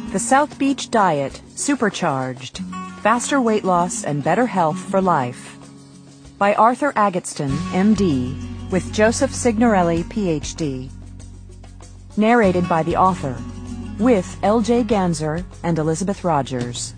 The South Beach Diet Supercharged: Faster Weight Loss and Better Health for Life by Arthur Agatston, M.D., with Joseph Signorelli, Ph.D. Narrated by the author, with L.J. Ganser and Elizabeth Rogers.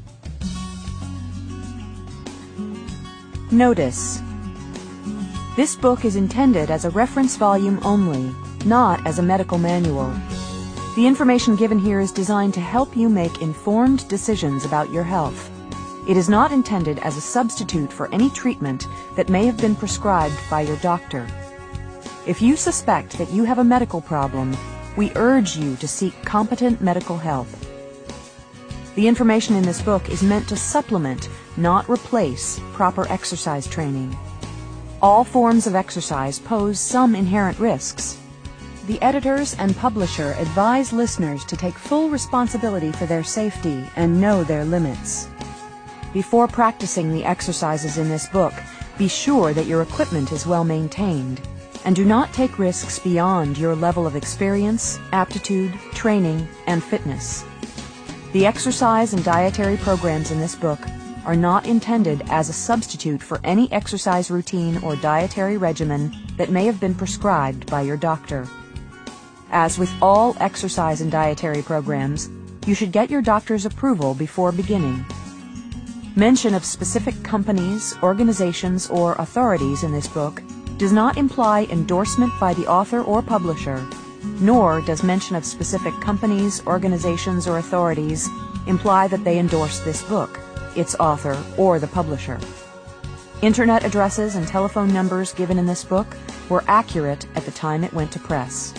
Notice: this book is intended as a reference volume only, not as a medical manual. The information given here is designed to help you make informed decisions about your health. It is not intended as a substitute for any treatment that may have been prescribed by your doctor. If you suspect that you have a medical problem, we urge you to seek competent medical help. The information in this book is meant to supplement, not replace, proper exercise training. All forms of exercise pose some inherent risks. The editors and publisher advise listeners to take full responsibility for their safety and know their limits. Before practicing the exercises in this book, be sure that your equipment is well maintained, and do not take risks beyond your level of experience, aptitude, training, and fitness. The exercise and dietary programs in this book are not intended as a substitute for any exercise routine or dietary regimen that may have been prescribed by your doctor. As with all exercise and dietary programs, you should get your doctor's approval before beginning. Mention of specific companies, organizations, or authorities in this book does not imply endorsement by the author or publisher, nor does mention of specific companies, organizations, or authorities imply that they endorse this book, its author, or the publisher. Internet addresses and telephone numbers given in this book were accurate at the time it went to press.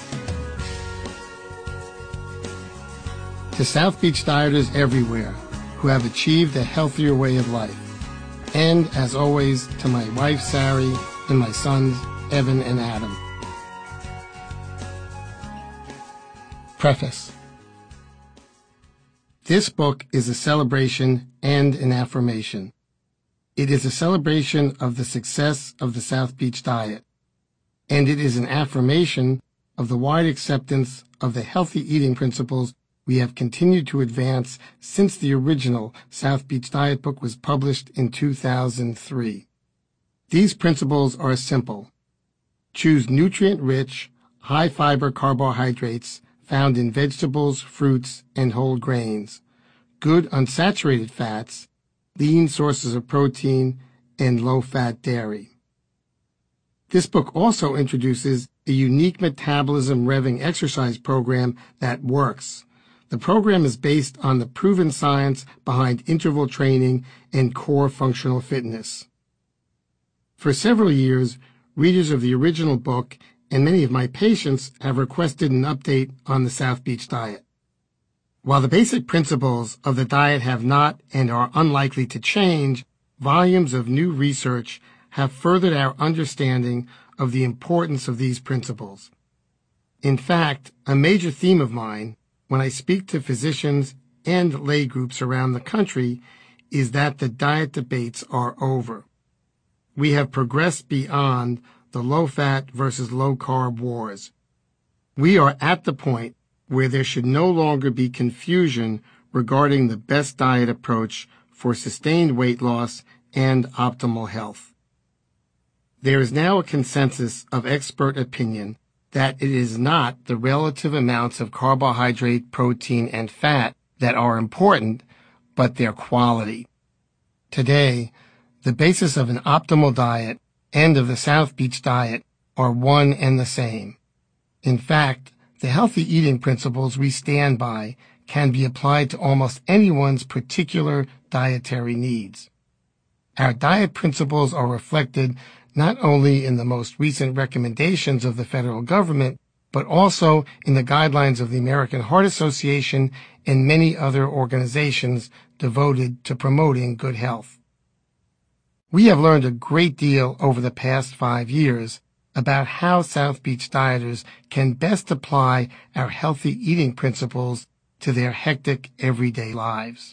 To South Beach dieters everywhere who have achieved a healthier way of life. And, as always, to my wife, Sari, and my sons, Evan and Adam. Preface. This book is a celebration and an affirmation. It is a celebration of the success of the South Beach Diet, and it is an affirmation of the wide acceptance of the healthy eating principles we have continued to advance since the original South Beach Diet book was published in 2003. These principles are simple. Choose nutrient-rich, high-fiber carbohydrates found in vegetables, fruits, and whole grains, good unsaturated fats, lean sources of protein, and low-fat dairy. This book also introduces a unique metabolism revving exercise program that works. The program is based on the proven science behind interval training and core functional fitness. For several years, readers of the original book and many of my patients have requested an update on the South Beach Diet. While the basic principles of the diet have not and are unlikely to change, volumes of new research have furthered our understanding of the importance of these principles. In fact, a major theme of mine, when I speak to physicians and lay groups around the country, is that the diet debates are over. We have progressed beyond the low-fat versus low-carb wars. We are at the point where there should no longer be confusion regarding the best diet approach for sustained weight loss and optimal health. There is now a consensus of expert opinion that it is not the relative amounts of carbohydrate, protein, and fat that are important, but their quality. Today, the basis of an optimal diet and of the South Beach Diet are one and the same. In fact, the healthy eating principles we stand by can be applied to almost anyone's particular dietary needs. Our diet principles are reflected not only in the most recent recommendations of the federal government, but also in the guidelines of the American Heart Association and many other organizations devoted to promoting good health. We have learned a great deal over the past 5 years about how South Beach dieters can best apply our healthy eating principles to their hectic everyday lives.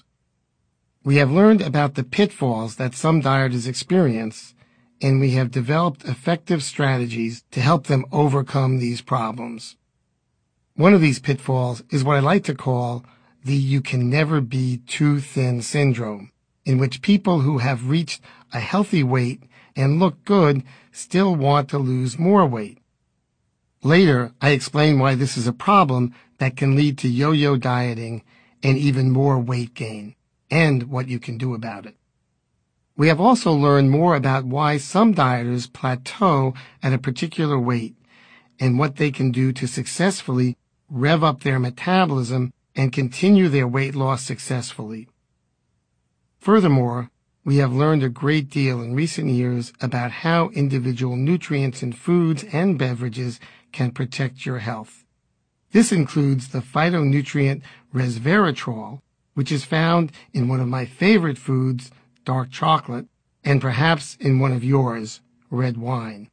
We have learned about the pitfalls that some dieters experience, and we have developed effective strategies to help them overcome these problems. One of these pitfalls is what I like to call the "you can never be too thin" syndrome, in which people who have reached a healthy weight and look good still want to lose more weight. Later, I explain why this is a problem that can lead to yo-yo dieting and even more weight gain, and what you can do about it. We have also learned more about why some dieters plateau at a particular weight and what they can do to successfully rev up their metabolism and continue their weight loss successfully. Furthermore, we have learned a great deal in recent years about how individual nutrients in foods and beverages can protect your health. This includes the phytonutrient resveratrol, which is found in one of my favorite foods, dark chocolate, and perhaps in one of yours, red wine.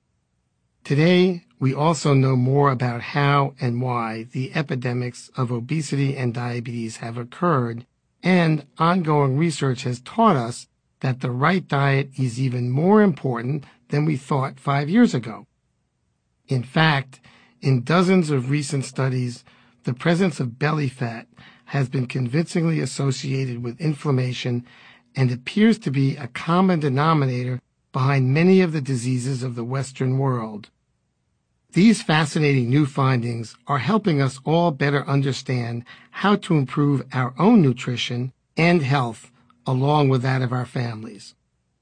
Today, we also know more about how and why the epidemics of obesity and diabetes have occurred, and ongoing research has taught us that the right diet is even more important than we thought 5 years ago. In fact, in dozens of recent studies, the presence of belly fat has been convincingly associated with inflammation and appears to be a common denominator behind many of the diseases of the Western world. These fascinating new findings are helping us all better understand how to improve our own nutrition and health along with that of our families.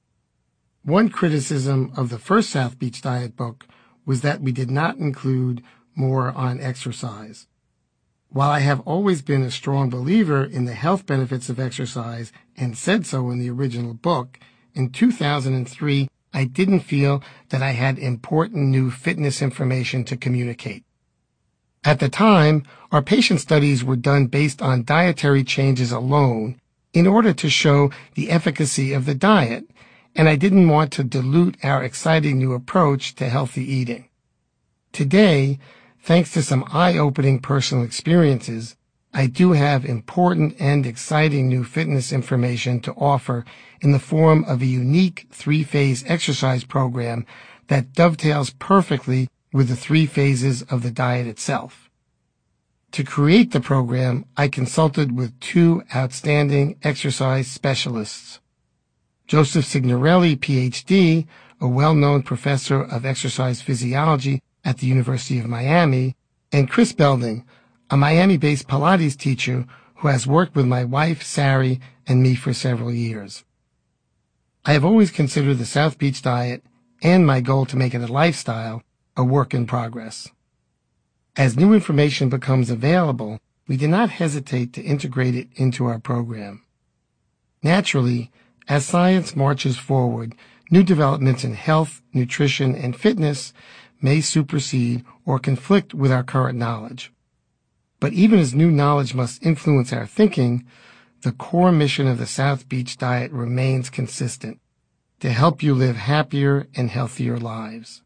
One criticism of the first South Beach Diet book was that we did not include more on exercise. While I have always been a strong believer in the health benefits of exercise and said so in the original book, in 2003 I didn't feel that I had important new fitness information to communicate. At the time, our patient studies were done based on dietary changes alone in order to show the efficacy of the diet, and I didn't want to dilute our exciting new approach to healthy eating. Today, thanks to some eye-opening personal experiences, I do have important and exciting new fitness information to offer in the form of a unique 3-phase exercise program that dovetails perfectly with the 3 phases of the diet itself. To create the program, I consulted with 2 outstanding exercise specialists. Joseph Signorelli, PhD, a well-known professor of exercise physiology at the University of Miami, and Chris Belding, a Miami-based Pilates teacher who has worked with my wife, Sari, and me for several years. I have always considered the South Beach Diet and my goal to make it a lifestyle a work in progress. As new information becomes available, we do not hesitate to integrate it into our program. Naturally, as science marches forward, new developments in health, nutrition, and fitness may supersede or conflict with our current knowledge. But even as new knowledge must influence our thinking, the core mission of the South Beach Diet remains consistent: to help you live happier and healthier lives.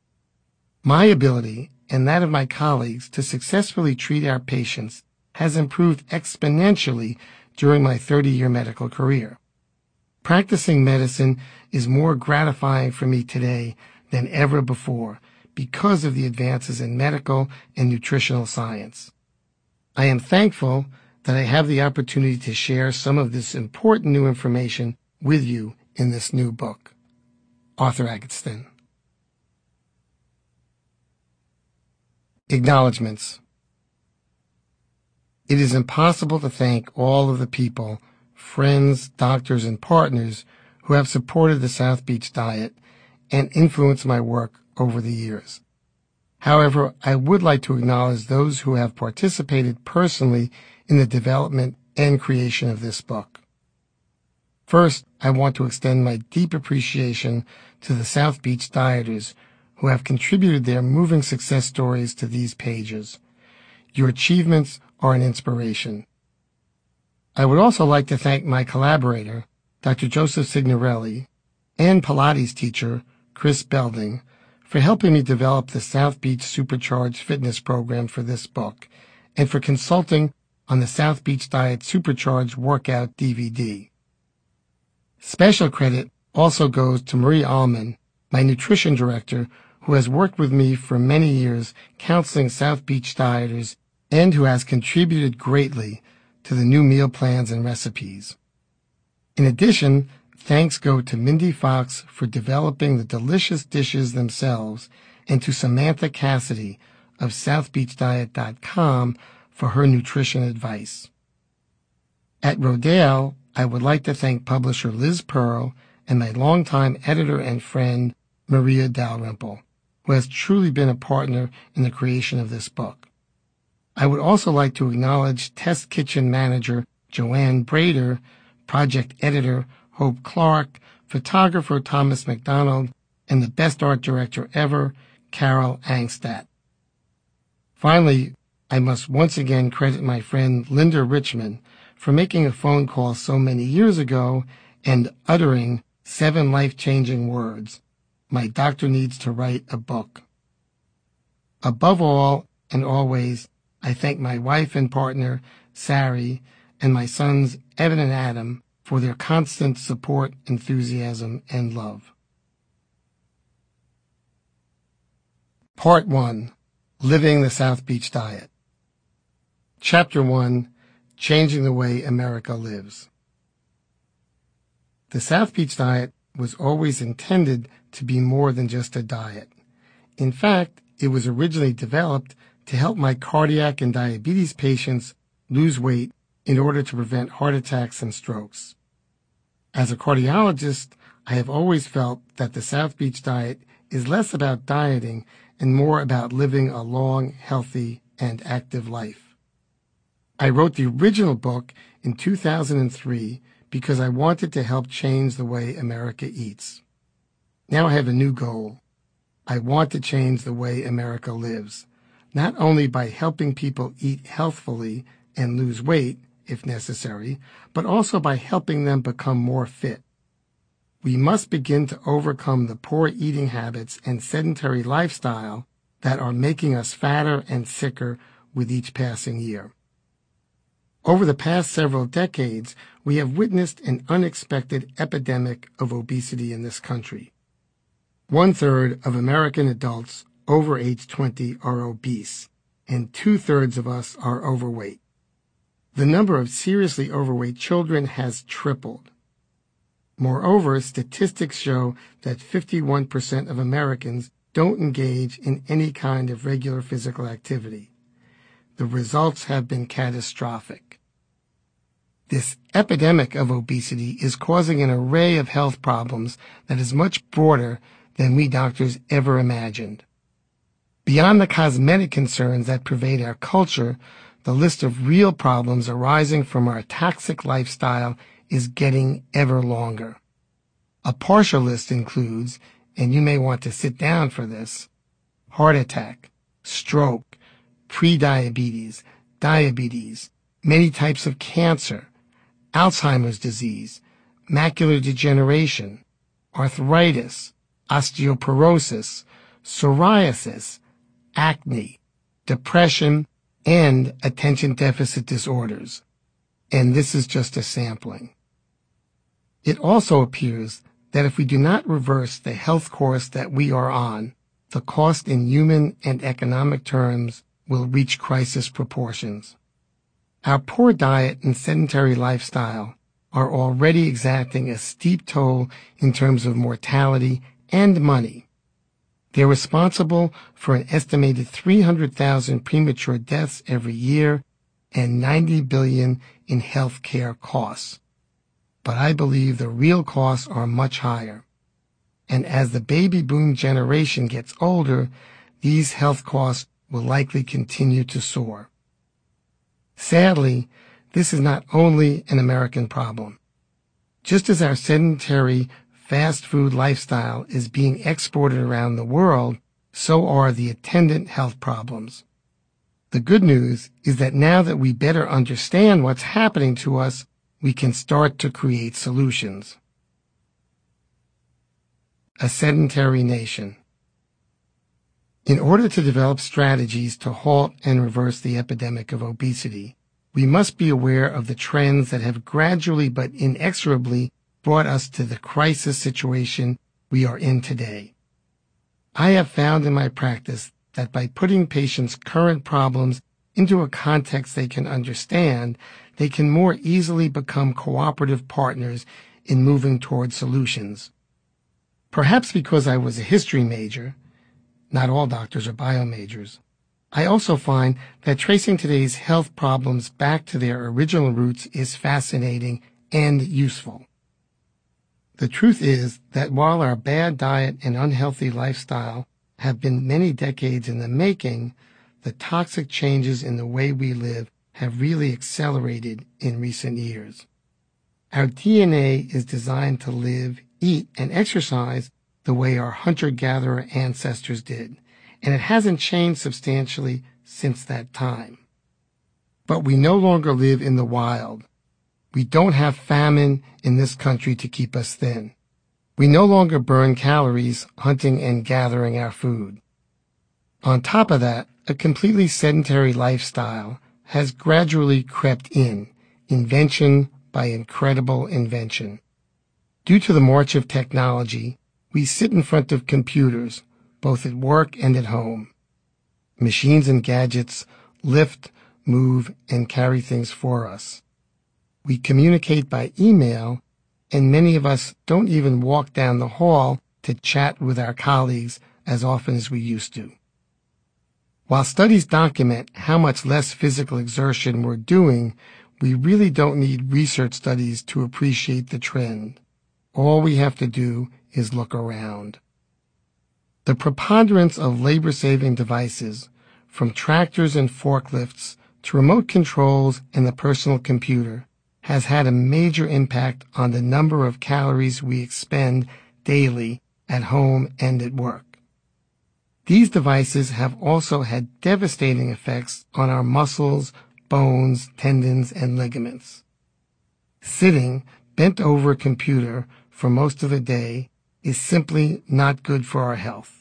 My ability, and that of my colleagues, to successfully treat our patients has improved exponentially during my 30-year medical career. Practicing medicine is more gratifying for me today than ever before because of the advances in medical and nutritional science. I am thankful that I have the opportunity to share some of this important new information with you in this new book. Arthur Agatston. Acknowledgements. It is impossible to thank all of the people, friends, doctors, and partners who have supported the South Beach Diet and influenced my work over the years. However, I would like to acknowledge those who have participated personally in the development and creation of this book. First, I want to extend my deep appreciation to the South Beach Dieters who have contributed their moving success stories to these pages. Your achievements are an inspiration. I would also like to thank my collaborator, Dr. Joseph Signorelli, and Pilates teacher, Chris Belding, for helping me develop the South Beach Supercharged Fitness program for this book, and for consulting on the South Beach Diet Supercharged Workout DVD. Special credit also goes to Marie Allman, my nutrition director, who has worked with me for many years counseling South Beach dieters and who has contributed greatly to the new meal plans and recipes. In addition, thanks go to Mindy Fox for developing the delicious dishes themselves, and to Samantha Cassidy of SouthBeachDiet.com for her nutrition advice. At Rodale, I would like to thank publisher Liz Pearl and my longtime editor and friend Maria Dalrymple, who has truly been a partner in the creation of this book. I would also like to acknowledge Test Kitchen manager Joanne Brader, project editor Hope Clark, photographer Thomas McDonald, and the best art director ever, Carol Angstadt. Finally, I must once again credit my friend Linda Richmond for making a phone call so many years ago and uttering 7 life-changing words: "My doctor needs to write a book." Above all and always, I thank my wife and partner, Sari, and my sons, Evan and Adam, for their constant support, enthusiasm, and love. Part 1. Living the South Beach Diet. Chapter 1. Changing the Way America Lives. The South Beach Diet was always intended to be more than just a diet. In fact, it was originally developed to help my cardiac and diabetes patients lose weight in order to prevent heart attacks and strokes. As a cardiologist, I have always felt that the South Beach Diet is less about dieting and more about living a long, healthy, and active life. I wrote the original book in 2003 because I wanted to help change the way America eats. Now I have a new goal. I want to change the way America lives, not only by helping people eat healthfully and lose weight, if necessary, but also by helping them become more fit. We must begin to overcome the poor eating habits and sedentary lifestyle that are making us fatter and sicker with each passing year. Over the past several decades, we have witnessed an unexpected epidemic of obesity in this country. 1/3 of American adults over age 20 are obese, and 2/3 of us are overweight. The number of seriously overweight children has tripled. Moreover, statistics show that 51% of Americans don't engage in any kind of regular physical activity. The results have been catastrophic. This epidemic of obesity is causing an array of health problems that is much broader than we doctors ever imagined. Beyond the cosmetic concerns that pervade our culture, the list of real problems arising from our toxic lifestyle is getting ever longer. A partial list includes, and you may want to sit down for this, heart attack, stroke, prediabetes, diabetes, many types of cancer, Alzheimer's disease, macular degeneration, arthritis, osteoporosis, psoriasis, acne, depression, and attention deficit disorders. And this is just a sampling. It also appears that if we do not reverse the health course that we are on, the cost in human and economic terms will reach crisis proportions. Our poor diet and sedentary lifestyle are already exacting a steep toll in terms of mortality and money. They're responsible for an estimated 300,000 premature deaths every year and $90 billion in health care costs. But I believe the real costs are much higher. And as the baby boom generation gets older, these health costs will likely continue to soar. Sadly, this is not only an American problem. Just as our sedentary fast food lifestyle is being exported around the world, so are the attendant health problems. The good news is that now that we better understand what's happening to us, we can start to create solutions. A sedentary nation. In order to develop strategies to halt and reverse the epidemic of obesity, we must be aware of the trends that have gradually but inexorably brought us to the crisis situation we are in today. I have found in my practice that by putting patients' current problems into a context they can understand, they can more easily become cooperative partners in moving toward solutions. Perhaps because I was a history major, not all doctors are bio majors, I also find that tracing today's health problems back to their original roots is fascinating and useful. The truth is that while our bad diet and unhealthy lifestyle have been many decades in the making, the toxic changes in the way we live have really accelerated in recent years. Our DNA is designed to live, eat, and exercise the way our hunter-gatherer ancestors did, and it hasn't changed substantially since that time. But we no longer live in the wild. We don't have famine in this country to keep us thin. We no longer burn calories hunting and gathering our food. On top of that, a completely sedentary lifestyle has gradually crept in, invention by incredible invention. Due to the march of technology, we sit in front of computers, both at work and at home. Machines and gadgets lift, move, and carry things for us. We communicate by email, and many of us don't even walk down the hall to chat with our colleagues as often as we used to. While studies document how much less physical exertion we're doing, we really don't need research studies to appreciate the trend. All we have to do is look around. The preponderance of labor-saving devices, from tractors and forklifts to remote controls and the personal computer, has had a major impact on the number of calories we expend daily at home and at work. These devices have also had devastating effects on our muscles, bones, tendons, and ligaments. Sitting bent over a computer for most of the day is simply not good for our health.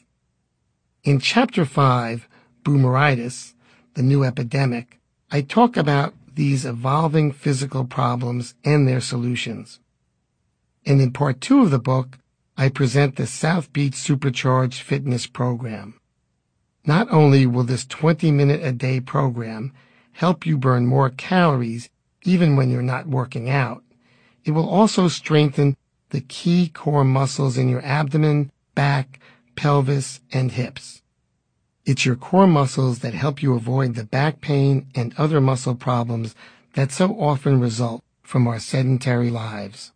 In Chapter 5, Boomeritis, the new epidemic, I talk about these evolving physical problems and their solutions. And in Part 2 of the book, I present the South Beach Supercharged Fitness Program. Not only will this 20-minute-a-day program help you burn more calories even when you're not working out, it will also strengthen the key core muscles in your abdomen, back, pelvis, and hips. It's your core muscles that help you avoid the back pain and other muscle problems that so often result from our sedentary lives.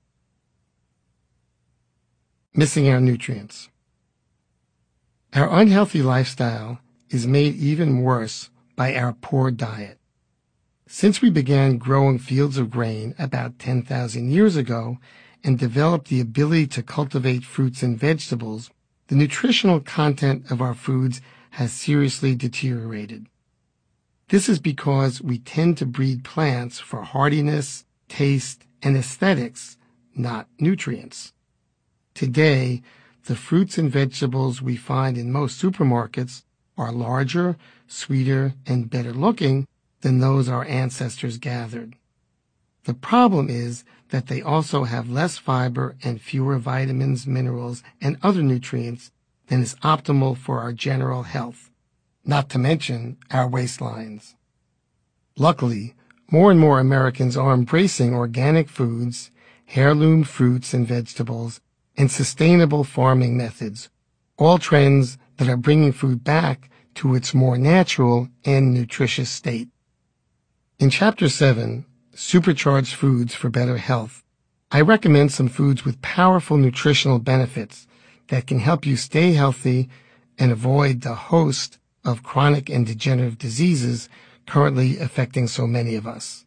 Missing our nutrients. Our unhealthy lifestyle is made even worse by our poor diet. Since we began growing fields of grain about 10,000 years ago and developed the ability to cultivate fruits and vegetables, the nutritional content of our foods has seriously deteriorated. This is because we tend to breed plants for hardiness, taste, and aesthetics, not nutrients. Today, the fruits and vegetables we find in most supermarkets are larger, sweeter, and better looking than those our ancestors gathered. The problem is that they also have less fiber and fewer vitamins, minerals, and other nutrients than is optimal for our general health, not to mention our waistlines. Luckily, more and more Americans are embracing organic foods, heirloom fruits and vegetables, and sustainable farming methods, all trends that are bringing food back to its more natural and nutritious state. In Chapter 7, Supercharged Foods for Better Health, I recommend some foods with powerful nutritional benefits that can help you stay healthy and avoid the host of chronic and degenerative diseases currently affecting so many of us.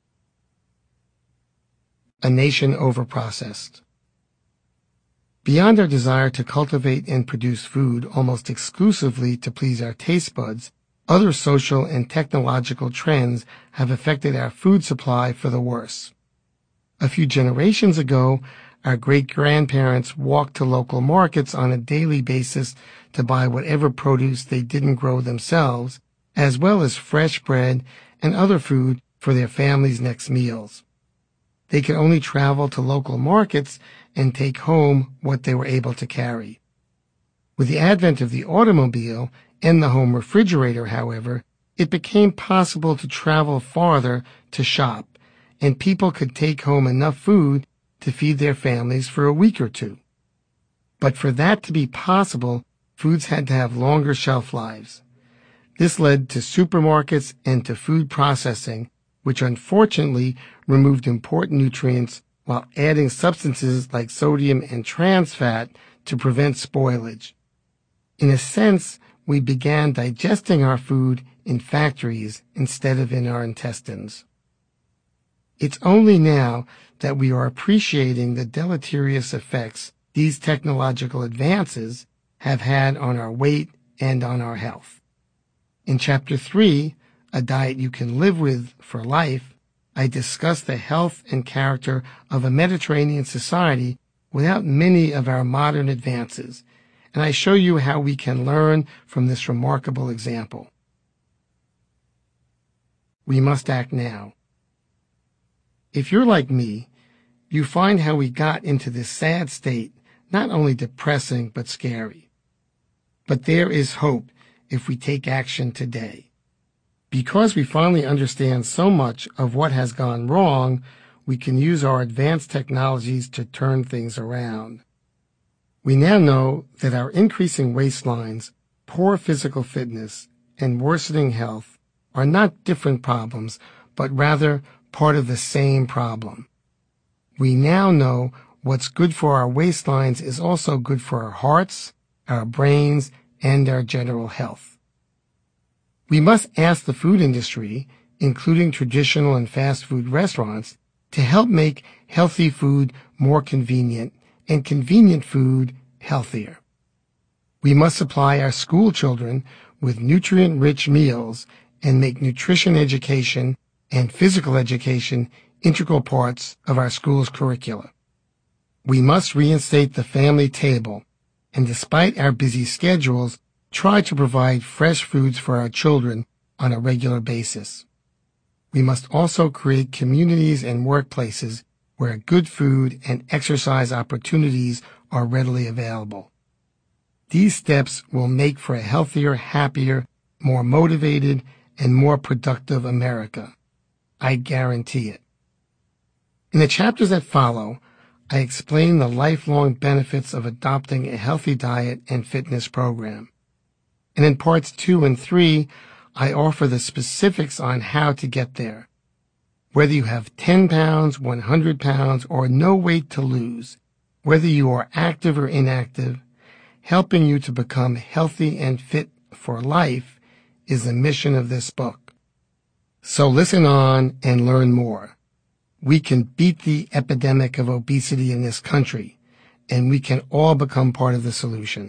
A nation overprocessed. Beyond our desire to cultivate and produce food almost exclusively to please our taste buds, other social and technological trends have affected our food supply for the worse. A few generations ago, our great-grandparents walked to local markets on a daily basis to buy whatever produce they didn't grow themselves, as well as fresh bread and other food for their family's next meals. They could only travel to local markets and take home what they were able to carry. With the advent of the automobile and the home refrigerator, however, it became possible to travel farther to shop, and people could take home enough food to feed their families for a week or two. But for that to be possible, foods had to have longer shelf lives. This led to supermarkets and to food processing, which unfortunately removed important nutrients while adding substances like sodium and trans fat to prevent spoilage. In a sense, we began digesting our food in factories instead of in our intestines. It's only now that we are appreciating the deleterious effects these technological advances have had on our weight and on our health. In Chapter 3, A Diet You Can Live With for Life, I discuss the health and character of a Mediterranean society without many of our modern advances, and I show you how we can learn from this remarkable example. We must act now. If you're like me, you find how we got into this sad state not only depressing but scary. But there is hope if we take action today. Because we finally understand so much of what has gone wrong, we can use our advanced technologies to turn things around. We now know that our increasing waistlines, poor physical fitness, and worsening health are not different problems, but rather part of the same problem. We now know what's good for our waistlines is also good for our hearts, our brains, and our general health. We must ask the food industry, including traditional and fast food restaurants, to help make healthy food more convenient and convenient food healthier. We must supply our school children with nutrient-rich meals and make nutrition education and physical education integral parts of our school's curricula. We must reinstate the family table, and despite our busy schedules, try to provide fresh foods for our children on a regular basis. We must also create communities and workplaces where good food and exercise opportunities are readily available. These steps will make for a healthier, happier, more motivated, and more productive America. I guarantee it. In the chapters that follow, I explain the lifelong benefits of adopting a healthy diet and fitness program. And in parts 2 and 3, I offer the specifics on how to get there. Whether you have 10 pounds, 100 pounds, or no weight to lose, whether you are active or inactive, helping you to become healthy and fit for life is the mission of this book. So listen on and learn more. We can beat the epidemic of obesity in this country, and we can all become part of the solution.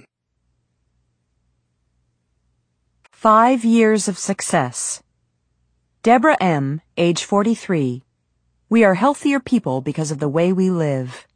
5 years of success. Deborah M., age 43. We are healthier people because of the way we live.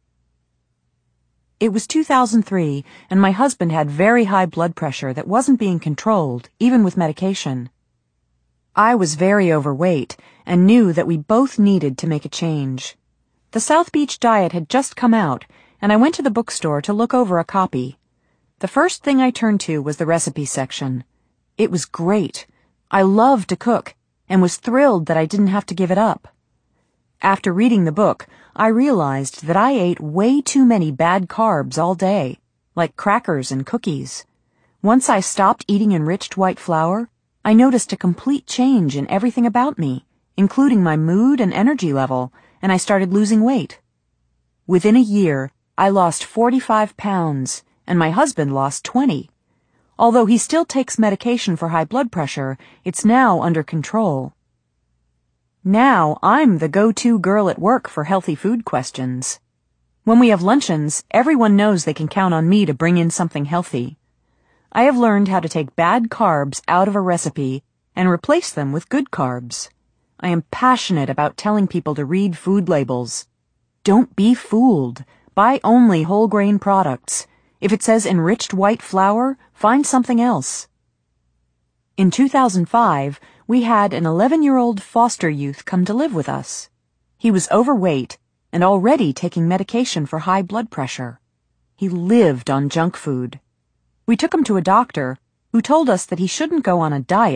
It was 2003, and my husband had very high blood pressure that wasn't being controlled, even with medication. I was very overweight and knew that we both needed to make a change. The South Beach Diet had just come out, and I went to the bookstore to look over a copy. The first thing I turned to was the recipe section. It was great. I loved to cook and was thrilled that I didn't have to give it up. After reading the book, I realized that I ate way too many bad carbs all day, like crackers and cookies. Once I stopped eating enriched white flour, I noticed a complete change in everything about me, including my mood and energy level, and I started losing weight. Within a year, I lost 45 pounds, and my husband lost 20. Although he still takes medication for high blood pressure, it's now under control. Now I'm the go-to girl at work for healthy food questions. When we have luncheons, everyone knows they can count on me to bring in something healthy. I have learned how to take bad carbs out of a recipe and replace them with good carbs. I am passionate about telling people to read food labels. Don't be fooled. Buy only whole grain products. If it says enriched white flour, find something else. In 2005, we had an 11-year-old foster youth come to live with us. He was overweight and already taking medication for high blood pressure. He lived on junk food. We took him to a doctor who told us that he shouldn't go on a diet.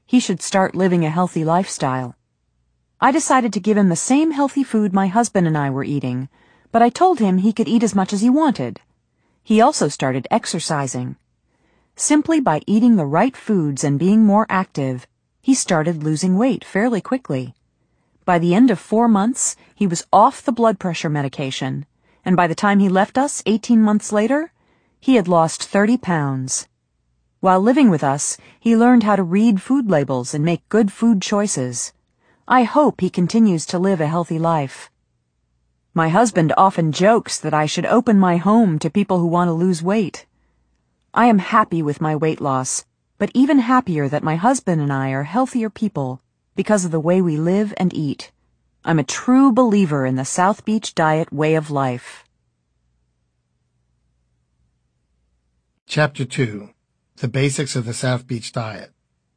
He should start living a healthy lifestyle. I decided to give him the same healthy food my husband and I were eating, but I told him he could eat as much as he wanted. He also started exercising. Simply by eating the right foods and being more active, he started losing weight fairly quickly. By the end of 4 months, he was off the blood pressure medication, and by the time he left us 18 months later, he had lost 30 pounds. While living with us, he learned how to read food labels and make good food choices. I hope he continues to live a healthy life. My husband often jokes that I should open my home to people who want to lose weight. I am happy with my weight loss, but even happier that my husband and I are healthier people because of the way we live and eat. I'm a true believer in the South Beach Diet way of life. Chapter 2. The Basics of the South Beach Diet.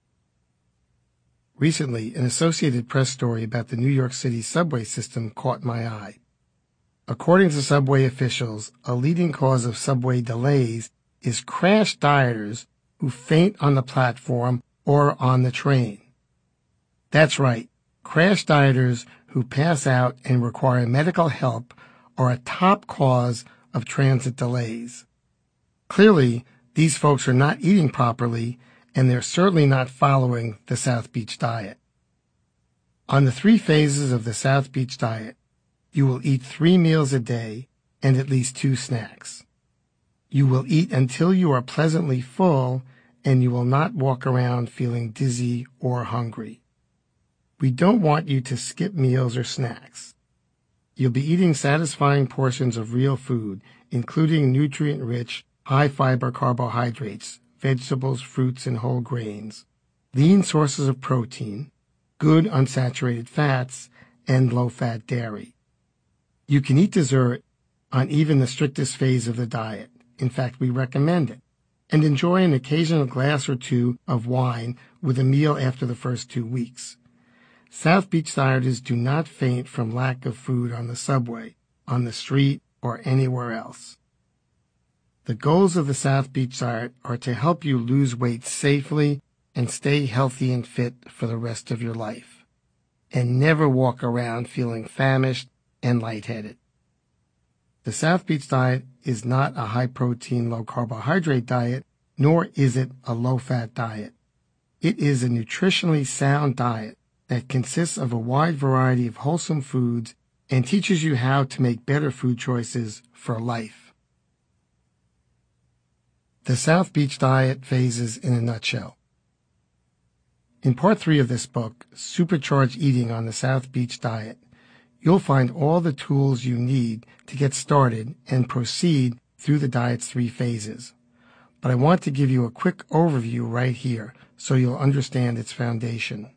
Recently, an Associated Press story about the New York City subway system caught my eye. According to subway officials, a leading cause of subway delays is crash dieters who faint on the platform or on the train. That's right, crash dieters who pass out and require medical help are a top cause of transit delays. Clearly, these folks are not eating properly, and they're certainly not following the South Beach Diet. On the 3 phases of the South Beach Diet, you will eat 3 meals a day and at least 2 snacks. You will eat until you are pleasantly full, and you will not walk around feeling dizzy or hungry. We don't want you to skip meals or snacks. You'll be eating satisfying portions of real food, including nutrient-rich, high-fiber carbohydrates, vegetables, fruits, and whole grains, lean sources of protein, good unsaturated fats, and low-fat dairy. You can eat dessert on even the strictest phase of the diet. In fact, we recommend it. And enjoy an occasional glass or 2 of wine with a meal after the first 2 weeks. South Beach dieters do not faint from lack of food on the subway, on the street, or anywhere else. The goals of the South Beach Diet are to help you lose weight safely and stay healthy and fit for the rest of your life, and never walk around feeling famished and lightheaded. The South Beach Diet is not a high-protein, low-carbohydrate diet, nor is it a low-fat diet. It is a nutritionally sound diet that consists of a wide variety of wholesome foods and teaches you how to make better food choices for life. The South Beach Diet Phases in a Nutshell. In Part 3 of this book, Supercharged Eating on the South Beach Diet, you'll find all the tools you need to get started and proceed through the diet's 3 phases. But I want to give you a quick overview right here so you'll understand its foundation.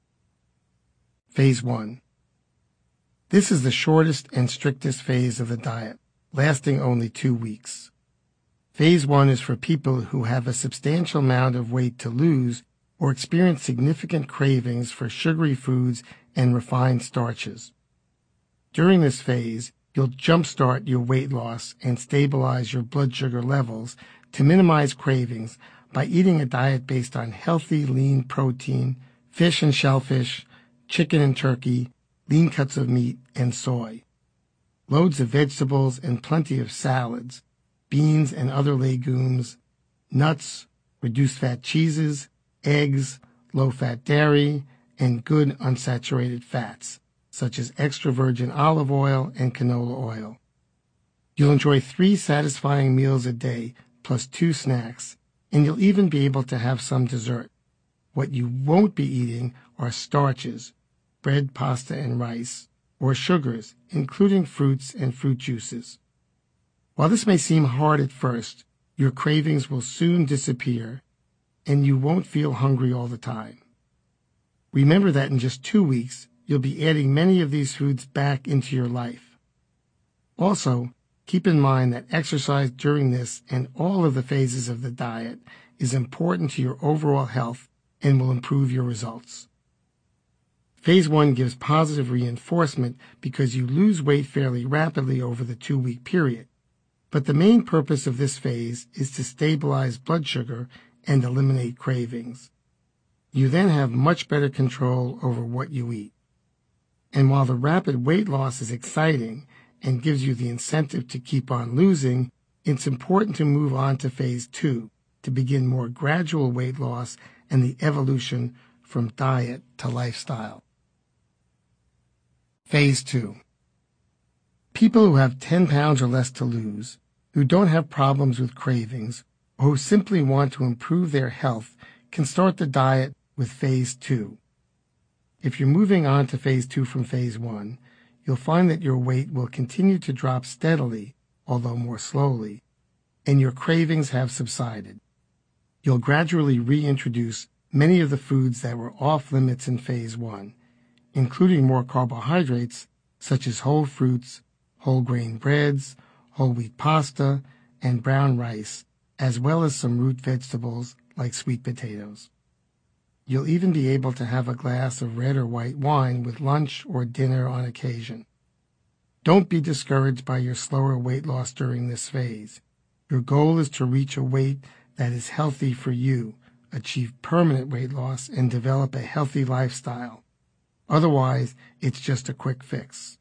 Phase 1. This is the shortest and strictest phase of the diet, lasting only 2 weeks. Phase 1 is for people who have a substantial amount of weight to lose or experience significant cravings for sugary foods and refined starches. During this phase, you'll jumpstart your weight loss and stabilize your blood sugar levels to minimize cravings by eating a diet based on healthy, lean protein, fish and shellfish, chicken and turkey, lean cuts of meat, and soy. Loads of vegetables and plenty of salads, beans and other legumes, nuts, reduced fat cheeses, eggs, low-fat dairy, and good unsaturated fats, such as extra virgin olive oil and canola oil. You'll enjoy 3 satisfying meals a day, plus 2 snacks, and you'll even be able to have some dessert. What you won't be eating are starches, bread, pasta, and rice, or sugars, including fruits and fruit juices. While this may seem hard at first, your cravings will soon disappear, and you won't feel hungry all the time. Remember that in just 2 weeks, you'll be adding many of these foods back into your life. Also, keep in mind that exercise during this and all of the phases of the diet is important to your overall health and will improve your results. Phase 1 gives positive reinforcement because you lose weight fairly rapidly over the 2-week period. But the main purpose of this phase is to stabilize blood sugar and eliminate cravings. You then have much better control over what you eat. And while the rapid weight loss is exciting and gives you the incentive to keep on losing, it's important to move on to phase 2 to begin more gradual weight loss and the evolution from diet to lifestyle. Phase 2. People who have 10 pounds or less to lose, who don't have problems with cravings, or who simply want to improve their health can start the diet with phase 2. If you're moving on to phase 2 from phase 1, you'll find that your weight will continue to drop steadily, although more slowly, and your cravings have subsided. You'll gradually reintroduce many of the foods that were off limits in phase 1, including more carbohydrates such as whole fruits, whole grain breads, whole wheat pasta, and brown rice, as well as some root vegetables like sweet potatoes. You'll even be able to have a glass of red or white wine with lunch or dinner on occasion. Don't be discouraged by your slower weight loss during this phase. Your goal is to reach a weight that is healthy for you, achieve permanent weight loss, and develop a healthy lifestyle. Otherwise, it's just a quick fix.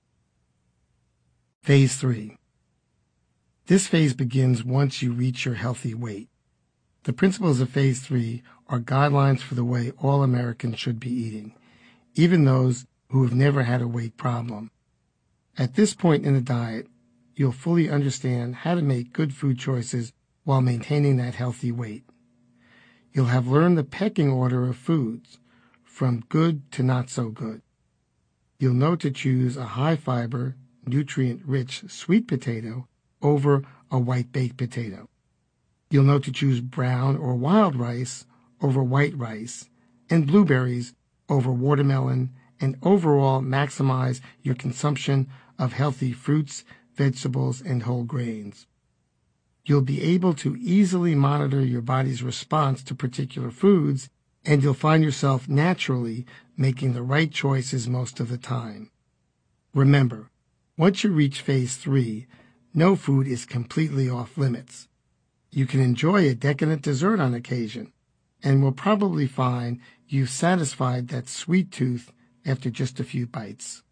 Phase 3. This phase begins once you reach your healthy weight. The principles of phase 3 are guidelines for the way all Americans should be eating, even those who have never had a weight problem. At this point in the diet, you'll fully understand how to make good food choices while maintaining that healthy weight. You'll have learned the pecking order of foods, from good to not so good. You'll know to choose a high-fiber, nutrient-rich sweet potato over a white baked potato. You'll know to choose brown or wild rice over white rice, and blueberries over watermelon, and overall maximize your consumption of healthy fruits, vegetables, and whole grains. You'll be able to easily monitor your body's response to particular foods, and you'll find yourself naturally making the right choices most of the time. Remember, once you reach phase 3, no food is completely off limits. You can enjoy a decadent dessert on occasion, and will probably find you've satisfied that sweet tooth after just a few bites.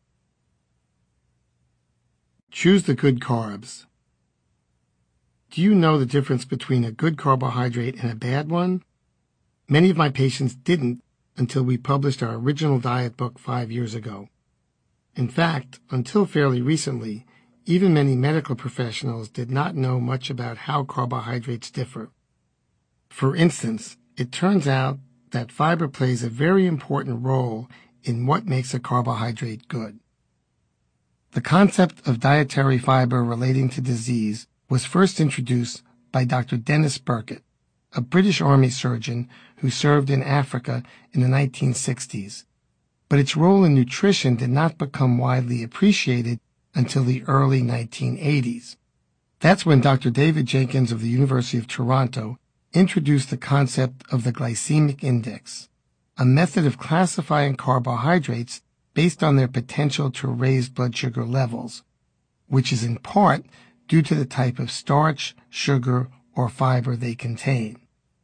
Choose the good carbs. Do you know the difference between a good carbohydrate and a bad one? Many of my patients didn't until we published our original diet book 5 years ago. In fact, until fairly recently, even many medical professionals did not know much about how carbohydrates differ. For instance, it turns out that fiber plays a very important role in what makes a carbohydrate good. The concept of dietary fiber relating to disease was first introduced by Dr. Denis Burkitt, a British Army surgeon who served in Africa in the 1960s. But its role in nutrition did not become widely appreciated until the early 1980s. That's when Dr. David Jenkins of the University of Toronto introduced the concept of the glycemic index, a method of classifying carbohydrates based on their potential to raise blood sugar levels, which is in part due to the type of starch, sugar, or fiber they contain.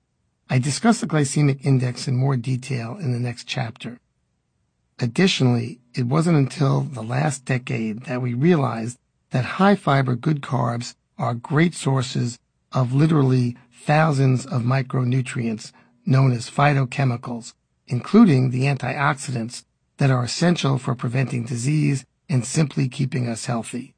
I discuss the glycemic index in more detail in the next chapter. Additionally, it wasn't until the last decade that we realized that high-fiber good carbs are great sources of literally thousands of micronutrients known as phytochemicals, including the antioxidants that are essential for preventing disease and simply keeping us healthy.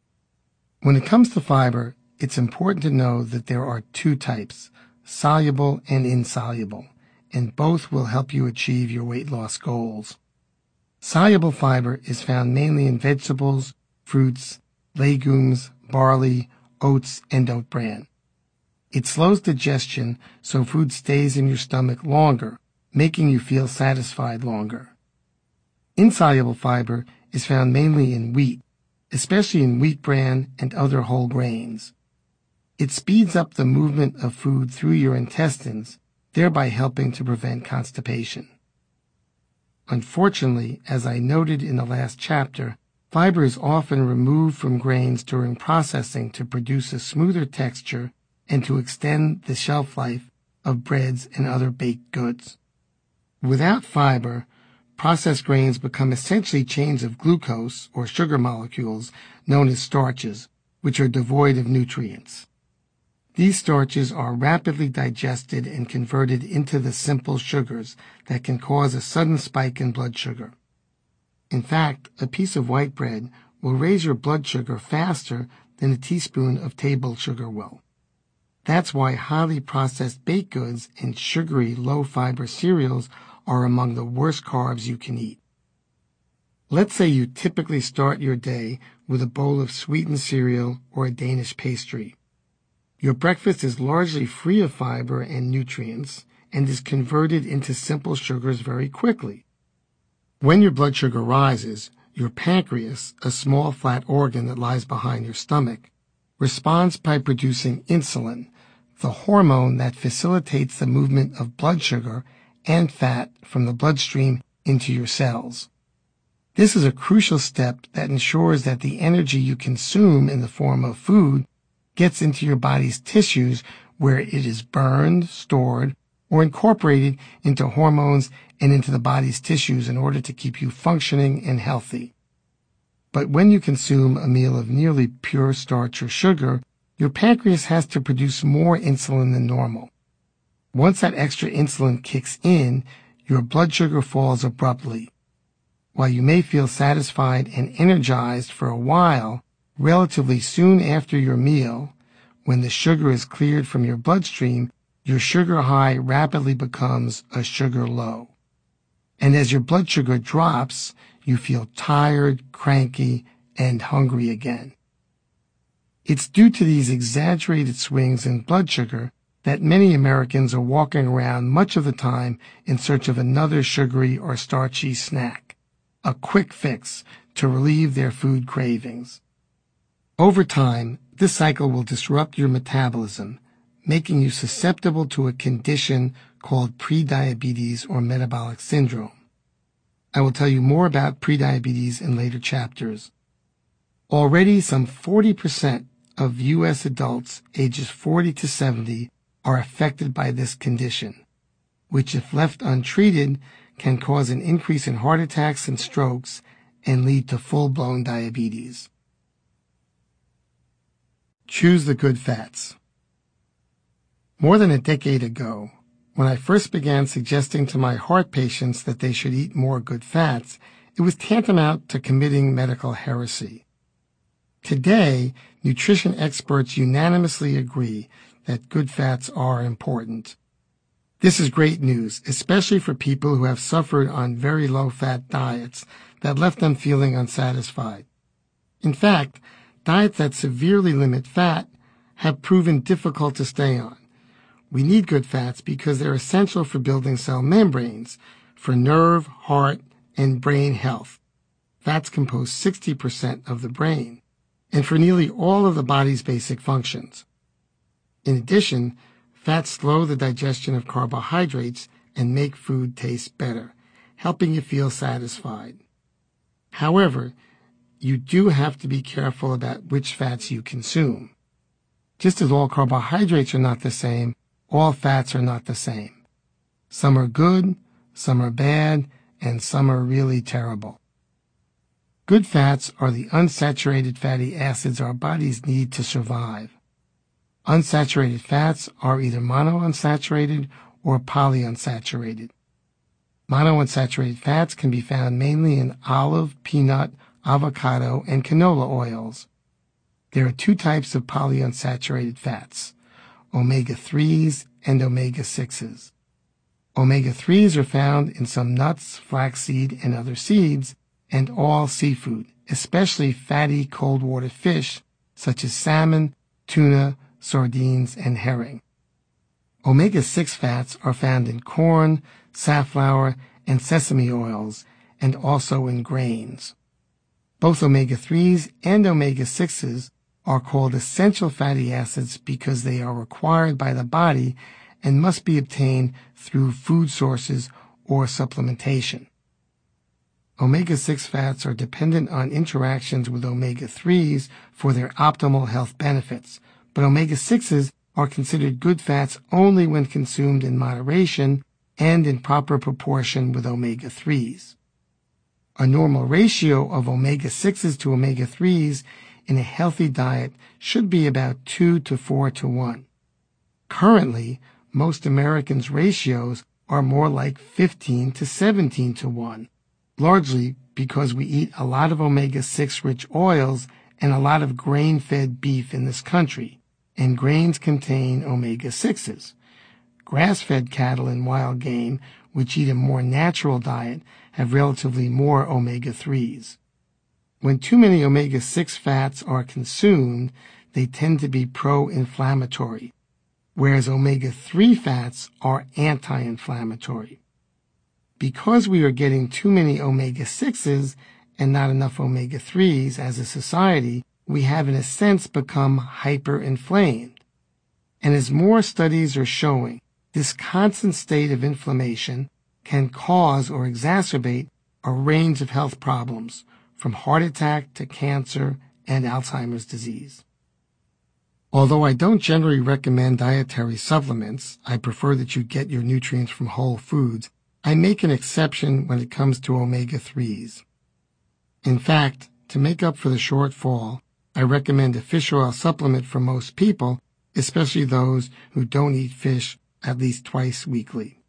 When it comes to fiber, it's important to know that there are two types, soluble and insoluble, and both will help you achieve your weight loss goals. Soluble fiber is found mainly in vegetables, fruits, legumes, barley, oats, and oat bran. It slows digestion so food stays in your stomach longer, making you feel satisfied longer. Insoluble fiber is found mainly in wheat, especially in wheat bran and other whole grains. It speeds up the movement of food through your intestines, thereby helping to prevent constipation. Unfortunately, as I noted in the last chapter, fiber is often removed from grains during processing to produce a smoother texture and to extend the shelf life of breads and other baked goods. Without fiber, processed grains become essentially chains of glucose or sugar molecules known as starches, which are devoid of nutrients. These starches are rapidly digested and converted into the simple sugars that can cause a sudden spike in blood sugar. In fact, a piece of white bread will raise your blood sugar faster than a teaspoon of table sugar will. That's why highly processed baked goods and sugary, low-fiber cereals are among the worst carbs you can eat. Let's say you typically start your day with a bowl of sweetened cereal or a Danish pastry. Your breakfast is largely free of fiber and nutrients and is converted into simple sugars very quickly. When your blood sugar rises, your pancreas, a small flat organ that lies behind your stomach, responds by producing insulin, the hormone that facilitates the movement of blood sugar and fat from the bloodstream into your cells. This is a crucial step that ensures that the energy you consume in the form of food gets into your body's tissues where it is burned, stored, or incorporated into hormones and into the body's tissues in order to keep you functioning and healthy. But when you consume a meal of nearly pure starch or sugar, your pancreas has to produce more insulin than normal. Once that extra insulin kicks in, your blood sugar falls abruptly. While you may feel satisfied and energized for a while, relatively soon after your meal, when the sugar is cleared from your bloodstream, your sugar high rapidly becomes a sugar low. And as your blood sugar drops, you feel tired, cranky, and hungry again. It's due to these exaggerated swings in blood sugar that many Americans are walking around much of the time in search of another sugary or starchy snack, a quick fix to relieve their food cravings. Over time, this cycle will disrupt your metabolism, making you susceptible to a condition called prediabetes or metabolic syndrome. I will tell you more about prediabetes in later chapters. Already, some 40% of U.S. adults ages 40 to 70 are affected by this condition, which, if left untreated, can cause an increase in heart attacks and strokes and lead to full-blown diabetes. Choose the good fats. More than a decade ago, when I first began suggesting to my heart patients that they should eat more good fats, it was tantamount to committing medical heresy. Today, nutrition experts unanimously agree that good fats are important. This is great news, especially for people who have suffered on very low-fat diets that left them feeling unsatisfied. In fact, diets that severely limit fat have proven difficult to stay on. We need good fats because they're essential for building cell membranes, for nerve, heart, and brain health. Fats compose 60% of the brain, and for nearly all of the body's basic functions. In addition, fats slow the digestion of carbohydrates and make food taste better, helping you feel satisfied. However, you do have to be careful about which fats you consume. Just as all carbohydrates are not the same, all fats are not the same. Some are good, some are bad, and some are really terrible. Good fats are the unsaturated fatty acids our bodies need to survive. Unsaturated fats are either monounsaturated or polyunsaturated. Monounsaturated fats can be found mainly in olive, peanut, avocado, and canola oils. There are two types of polyunsaturated fats, omega-3s and omega-6s. Omega-3s are found in some nuts, flaxseed, and other seeds, and all seafood, especially fatty cold water fish such as salmon, tuna, sardines, and herring. Omega-6 fats are found in corn, safflower, and sesame oils, and also in grains. Both omega-3s and omega-6s are called essential fatty acids because they are required by the body and must be obtained through food sources or supplementation. Omega-6 fats are dependent on interactions with omega-3s for their optimal health benefits, but omega-6s are considered good fats only when consumed in moderation and in proper proportion with omega-3s. A normal ratio of omega-6s to omega-3s in a healthy diet should be about 2 to 4 to 1. Currently, most Americans' ratios are more like 15 to 17 to 1, largely because we eat a lot of omega-6 rich oils and a lot of grain-fed beef in this country, and grains contain omega-6s. Grass-fed cattle and wild game, which eat a more natural diet, have relatively more omega-3s. When too many omega-6 fats are consumed, they tend to be pro-inflammatory, whereas omega-3 fats are anti-inflammatory. Because we are getting too many omega-6s and not enough omega-3s as a society, we have in a sense become hyperinflamed. And as more studies are showing, this constant state of inflammation can cause or exacerbate a range of health problems, from heart attack to cancer and Alzheimer's disease. Although I don't generally recommend dietary supplements, I prefer that you get your nutrients from whole foods, I make an exception when it comes to omega-3s. In fact, to make up for the shortfall, I recommend a fish oil supplement for most people, especially those who don't eat fish at least twice weekly.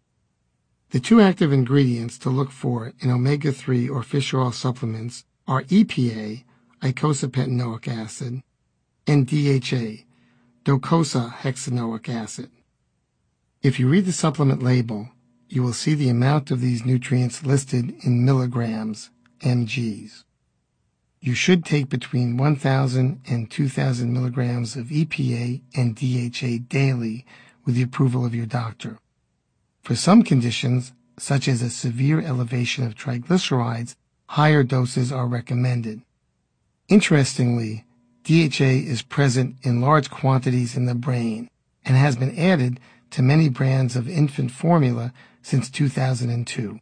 The two active ingredients to look for in omega-3 or fish oil supplements are EPA, eicosapentaenoic acid, and DHA, docosahexaenoic acid. If you read the supplement label, you will see the amount of these nutrients listed in milligrams, mgs. You should take between 1,000 and 2,000 milligrams of EPA and DHA daily with the approval of your doctor. For some conditions, such as a severe elevation of triglycerides, higher doses are recommended. Interestingly, DHA is present in large quantities in the brain and has been added to many brands of infant formula since 2002.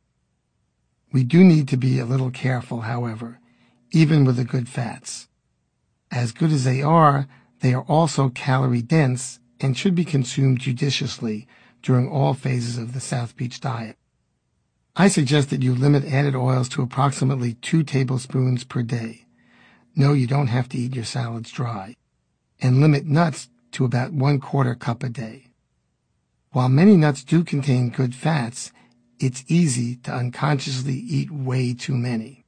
We do need to be a little careful, however, even with the good fats. As good as they are also calorie-dense and should be consumed judiciously during all phases of the South Beach diet. I suggest that you limit added oils to approximately 2 tablespoons per day. No, you don't have to eat your salads dry. And limit nuts to about 1/4 cup a day. While many nuts do contain good fats, it's easy to unconsciously eat way too many.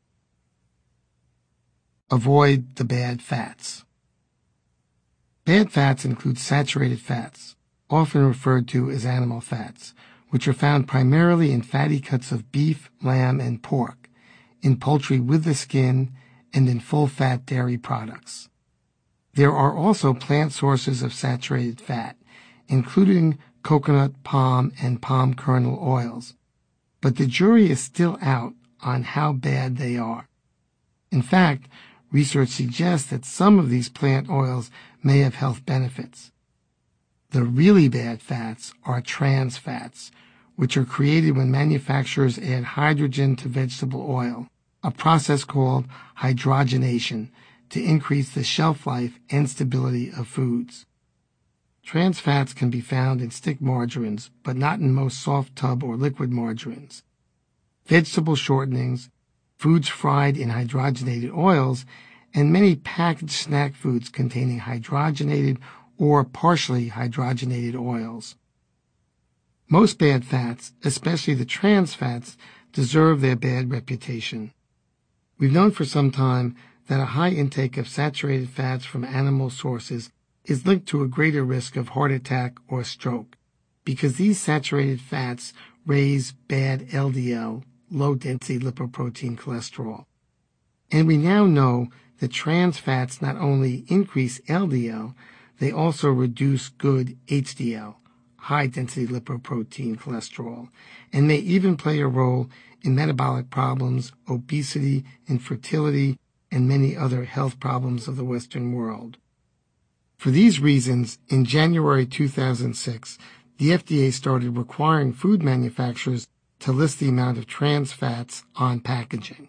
Avoid the bad fats. Bad fats include saturated fats, often referred to as animal fats, which are found primarily in fatty cuts of beef, lamb, and pork, in poultry with the skin, and in full-fat dairy products. There are also plant sources of saturated fat, including coconut, palm, and palm kernel oils, but the jury is still out on how bad they are. In fact, research suggests that some of these plant oils may have health benefits. The really bad fats are trans fats, which are created when manufacturers add hydrogen to vegetable oil, a process called hydrogenation, to increase the shelf life and stability of foods. Trans fats can be found in stick margarines, but not in most soft tub or liquid margarines. Vegetable shortenings, foods fried in hydrogenated oils, and many packaged snack foods containing hydrogenated or partially hydrogenated oils. Most bad fats, especially the trans fats, deserve their bad reputation. We've known for some time that a high intake of saturated fats from animal sources is linked to a greater risk of heart attack or stroke, because these saturated fats raise bad LDL, low-density lipoprotein cholesterol. And we now know that trans fats not only increase LDL, they also reduce good HDL, high-density lipoprotein cholesterol, and may even play a role in metabolic problems, obesity, infertility, and many other health problems of the Western world. For these reasons, in January 2006, the FDA started requiring food manufacturers to list the amount of trans fats on packaging.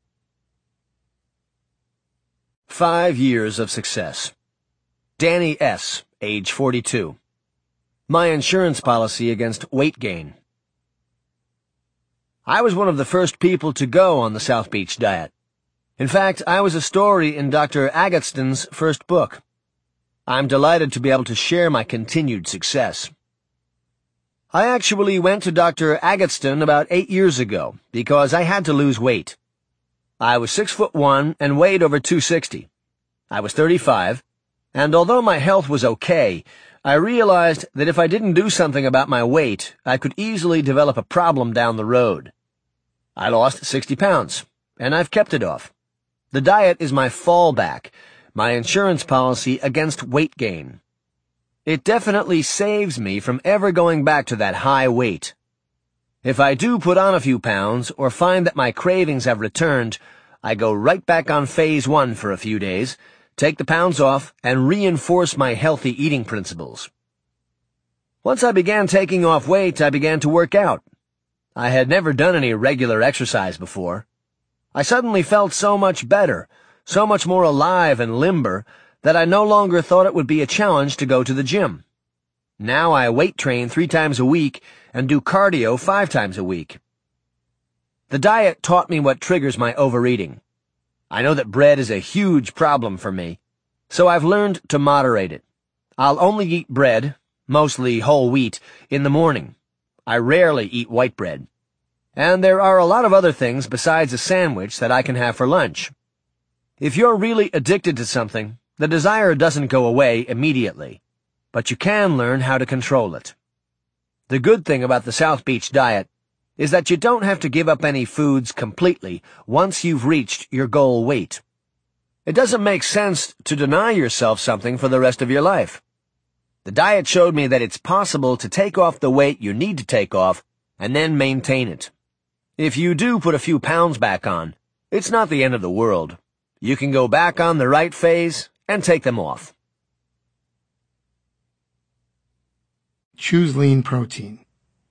5 years of success. Danny S., age 42. My insurance policy against weight gain. I was one of the first people to go on the South Beach diet. In fact, I was a story in Dr. Agatston's first book. I'm delighted to be able to share my continued success. I actually went to Dr. Agatston about 8 years ago because I had to lose weight. I was 6'1" and weighed over 260. I was 35, and although my health was okay, I realized that if I didn't do something about my weight, I could easily develop a problem down the road. I lost 60 pounds, and I've kept it off. The diet is my fallback, my insurance policy against weight gain. It definitely saves me from ever going back to that high weight. If I do put on a few pounds or find that my cravings have returned, I go right back on phase 1 for a few days, take the pounds off, and reinforce my healthy eating principles. Once I began taking off weight, I began to work out. I had never done any regular exercise before. I suddenly felt so much better, so much more alive and limber, that I no longer thought it would be a challenge to go to the gym. Now I weight train 3 times a week and do cardio 5 times a week. The diet taught me what triggers my overeating. I know that bread is a huge problem for me, so I've learned to moderate it. I'll only eat bread, mostly whole wheat, in the morning. I rarely eat white bread. And there are a lot of other things besides a sandwich that I can have for lunch. If you're really addicted to something, the desire doesn't go away immediately, but you can learn how to control it. The good thing about the South Beach diet is that you don't have to give up any foods completely once you've reached your goal weight. It doesn't make sense to deny yourself something for the rest of your life. The diet showed me that it's possible to take off the weight you need to take off and then maintain it. If you do put a few pounds back on, it's not the end of the world. You can go back on the right phase and take them off. Choose lean protein.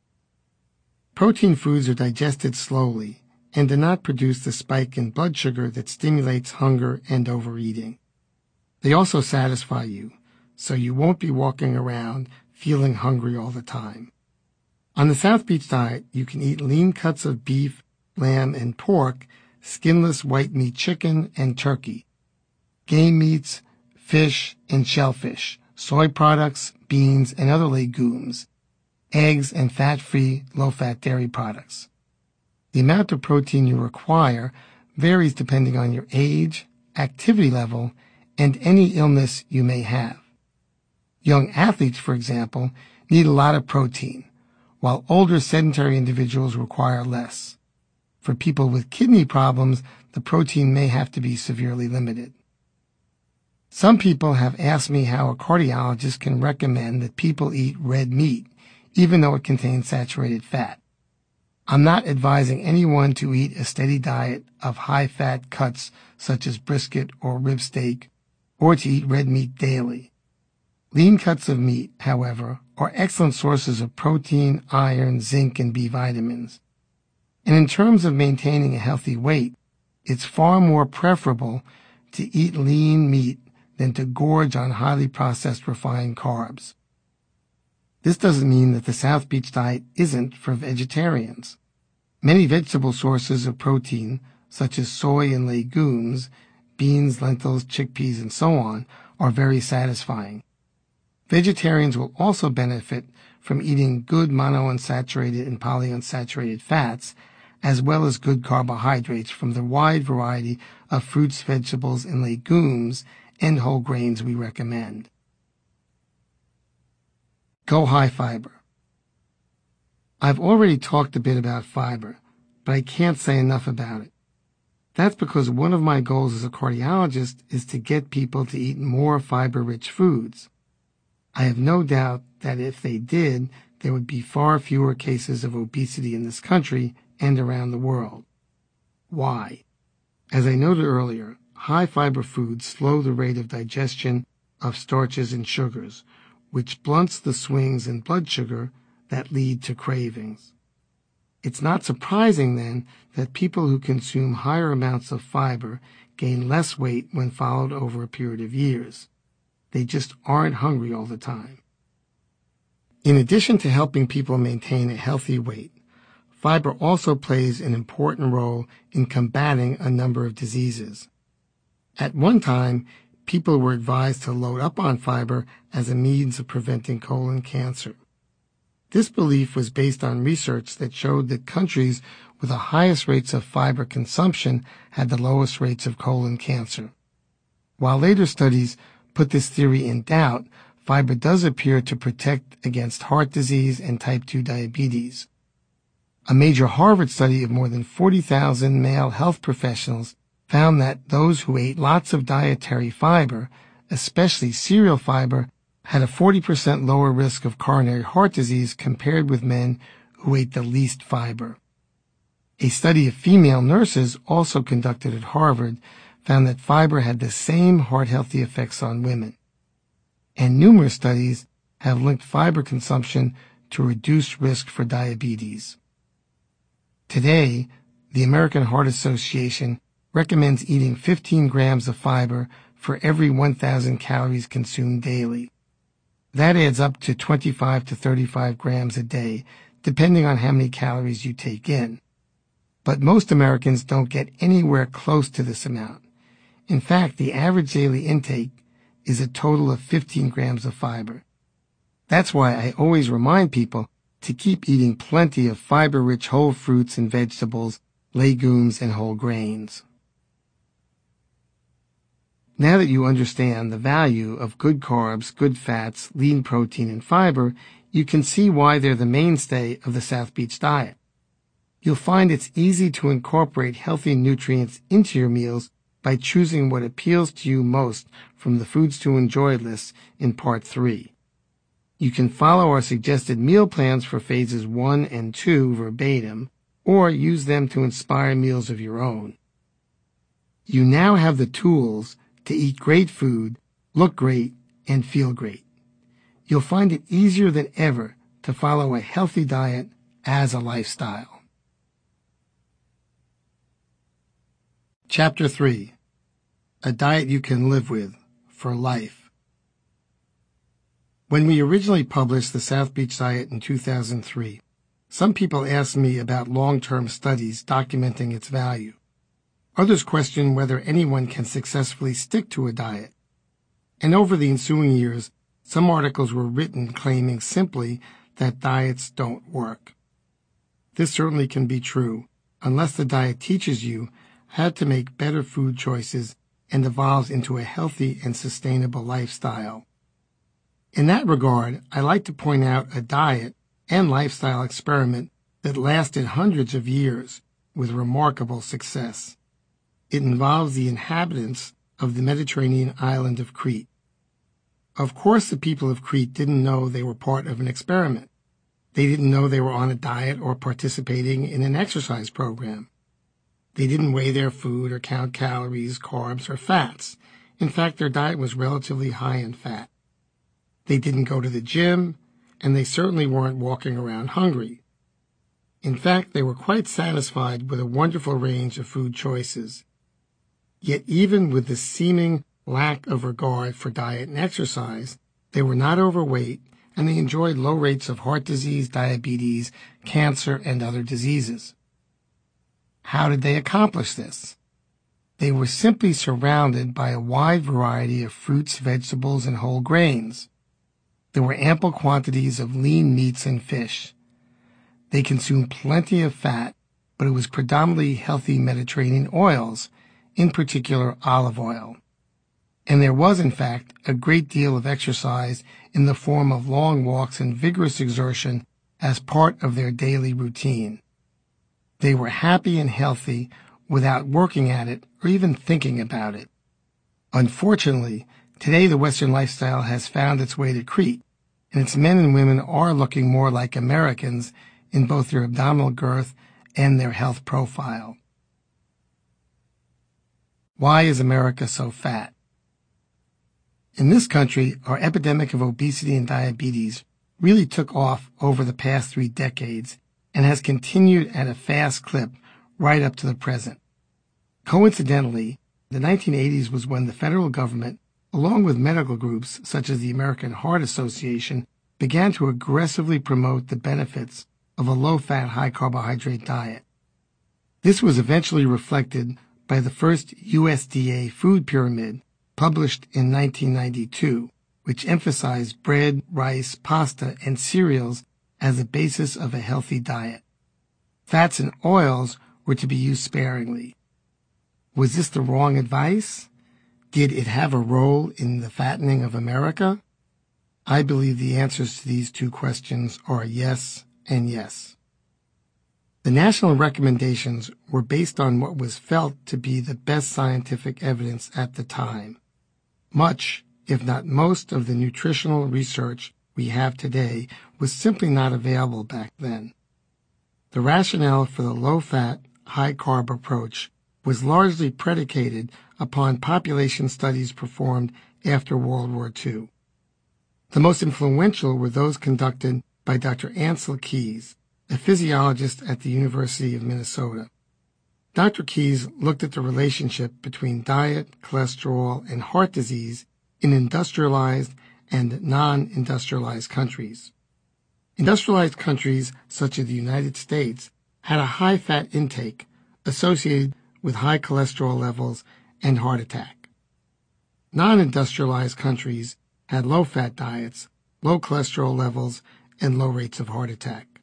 Protein foods are digested slowly and do not produce the spike in blood sugar that stimulates hunger and overeating. They also satisfy you, so you won't be walking around feeling hungry all the time. On the South Beach diet, you can eat lean cuts of beef, lamb, and pork, skinless white meat chicken, and turkey, game meats, fish, and shellfish, soy products, beans, and other legumes, eggs, and fat-free, low-fat dairy products. The amount of protein you require varies depending on your age, activity level, and any illness you may have. Young athletes, for example, need a lot of protein, while older sedentary individuals require less. For people with kidney problems, the protein may have to be severely limited. Some people have asked me how a cardiologist can recommend that people eat red meat, even though it contains saturated fat. I'm not advising anyone to eat a steady diet of high-fat cuts such as brisket or rib steak, or to eat red meat daily. Lean cuts of meat, however, are excellent sources of protein, iron, zinc, and B vitamins. And in terms of maintaining a healthy weight, it's far more preferable to eat lean meat than to gorge on highly processed refined carbs. This doesn't mean that the South Beach diet isn't for vegetarians. Many vegetable sources of protein, such as soy and legumes, beans, lentils, chickpeas, and so on, are very satisfying. Vegetarians will also benefit from eating good monounsaturated and polyunsaturated fats, as well as good carbohydrates from the wide variety of fruits, vegetables, and legumes and whole grains we recommend. Go high fiber. I've already talked a bit about fiber, but I can't say enough about it. That's because one of my goals as a cardiologist is to get people to eat more fiber-rich foods. I have no doubt that if they did, there would be far fewer cases of obesity in this country and around the world. Why? As I noted earlier, high-fiber foods slow the rate of digestion of starches and sugars, which blunts the swings in blood sugar that lead to cravings. It's not surprising, then, that people who consume higher amounts of fiber gain less weight when followed over a period of years. They just aren't hungry all the time. In addition to helping people maintain a healthy weight, fiber also plays an important role in combating a number of diseases. At one time, people were advised to load up on fiber as a means of preventing colon cancer. This belief was based on research that showed that countries with the highest rates of fiber consumption had the lowest rates of colon cancer. While later studies put this theory in doubt, fiber does appear to protect against heart disease and type 2 diabetes. A major Harvard study of more than 40,000 male health professionals found that those who ate lots of dietary fiber, especially cereal fiber, had a 40% lower risk of coronary heart disease compared with men who ate the least fiber. A study of female nurses, also conducted at Harvard, found that fiber had the same heart-healthy effects on women. And numerous studies have linked fiber consumption to reduced risk for diabetes. Today, the American Heart Association recommends eating 15 grams of fiber for every 1,000 calories consumed daily. That adds up to 25 to 35 grams a day, depending on how many calories you take in. But most Americans don't get anywhere close to this amount. In fact, the average daily intake is a total of 15 grams of fiber. That's why I always remind people to keep eating plenty of fiber-rich whole fruits and vegetables, legumes, and whole grains. Now that you understand the value of good carbs, good fats, lean protein, and fiber, you can see why they're the mainstay of the South Beach diet. You'll find it's easy to incorporate healthy nutrients into your meals by choosing what appeals to you most from the Foods to Enjoy list in Part 3. You can follow our suggested meal plans for phases 1 and 2 verbatim, or use them to inspire meals of your own. You now have the tools to eat great food, look great, and feel great. You'll find it easier than ever to follow a healthy diet as a lifestyle. Chapter 3. A diet you can live with for life. When we originally published the South Beach Diet in 2003, some people asked me about long-term studies documenting its value. Others questioned whether anyone can successfully stick to a diet. And over the ensuing years, some articles were written claiming simply that diets don't work. This certainly can be true, unless the diet teaches you how to make better food choices and evolves into a healthy and sustainable lifestyle. In that regard, I like to point out a diet and lifestyle experiment that lasted hundreds of years with remarkable success. It involves the inhabitants of the Mediterranean island of Crete. Of course, the people of Crete didn't know they were part of an experiment. They didn't know they were on a diet or participating in an exercise program. They didn't weigh their food or count calories, carbs, or fats. In fact, their diet was relatively high in fat. They didn't go to the gym, and they certainly weren't walking around hungry. In fact, they were quite satisfied with a wonderful range of food choices. Yet even with the seeming lack of regard for diet and exercise, they were not overweight, and they enjoyed low rates of heart disease, diabetes, cancer, and other diseases. How did they accomplish this? They were simply surrounded by a wide variety of fruits, vegetables, and whole grains. There were ample quantities of lean meats and fish. They consumed plenty of fat, but it was predominantly healthy Mediterranean oils, in particular olive oil. And there was, in fact, a great deal of exercise in the form of long walks and vigorous exertion as part of their daily routine. They were happy and healthy without working at it or even thinking about it. Unfortunately, today the Western lifestyle has found its way to Crete, and its men and women are looking more like Americans in both their abdominal girth and their health profile. Why is America so fat? In this country, our epidemic of obesity and diabetes really took off over the past 3 decades and has continued at a fast clip right up to the present. Coincidentally, the 1980s was when the federal government, along with medical groups such as the American Heart Association, began to aggressively promote the benefits of a low-fat, high-carbohydrate diet. This was eventually reflected by the first USDA food pyramid, published in 1992, which emphasized bread, rice, pasta, and cereals as a basis of a healthy diet. Fats and oils were to be used sparingly. Was this the wrong advice? Did it have a role in the fattening of America? I believe the answers to these two questions are yes and yes. The national recommendations were based on what was felt to be the best scientific evidence at the time. Much, if not most, of the nutritional research we have today was simply not available back then. The rationale for the low-fat, high-carb approach was largely predicated upon population studies performed after World War II. The most influential were those conducted by Dr. Ancel Keys, a physiologist at the University of Minnesota. Dr. Keys looked at the relationship between diet, cholesterol, and heart disease in industrialized and non-industrialized countries. Industrialized countries, such as the United States, had a high fat intake associated with high cholesterol levels and heart attack. Non-industrialized countries had low fat diets, low cholesterol levels, and low rates of heart attack.